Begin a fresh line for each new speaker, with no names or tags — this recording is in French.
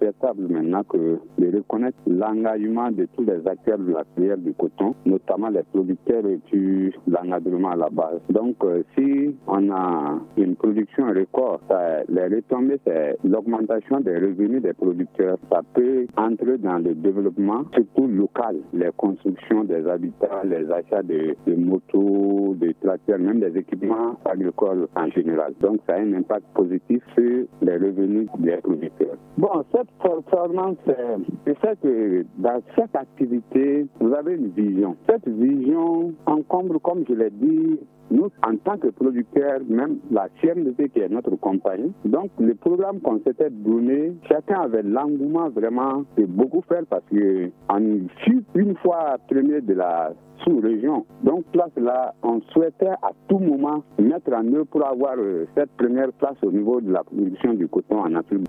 souhaitable maintenant de reconnaître l'engagement de tous les acteurs de la filière du coton, notamment les producteurs et puis l'encadrement à la base. Donc, si on a une production record, les retombées, c'est l'augmentation des revenus des producteurs. Ça peut entrer dans le développement, surtout local, les constructions des habitats, les achats de motos, de tracteurs, même des équipements agricoles en général. Donc, ça a un impact positif sur les revenus des producteurs. Bon, cette performance, c'est fait que dans cette activité, vous avez une vision. Cette vision encombre, comme je l'ai dit, nous, en tant que producteurs, même la CMDT qui est notre compagnie, donc le programme qu'on s'était donné, chacun avait l'engouement vraiment de beaucoup faire parce qu'on fut une fois premier de la sous-région. Donc là, on souhaitait à tout moment mettre en œuvre pour avoir cette première place au niveau de la production du coton en Afrique.